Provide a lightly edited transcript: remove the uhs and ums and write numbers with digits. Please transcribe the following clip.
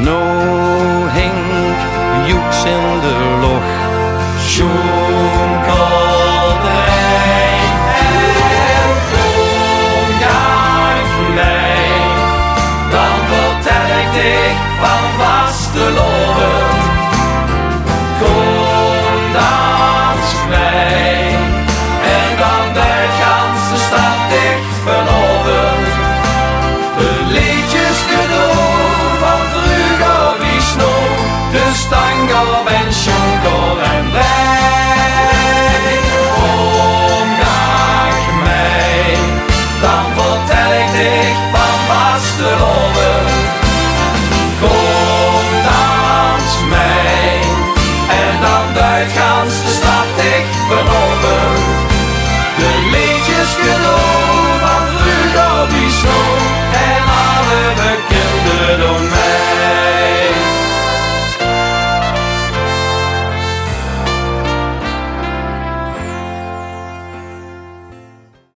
Nou hink joeks in de loch, Schoenkelderij en omgang voor mij. Dan vertel ik dich van vaste loven.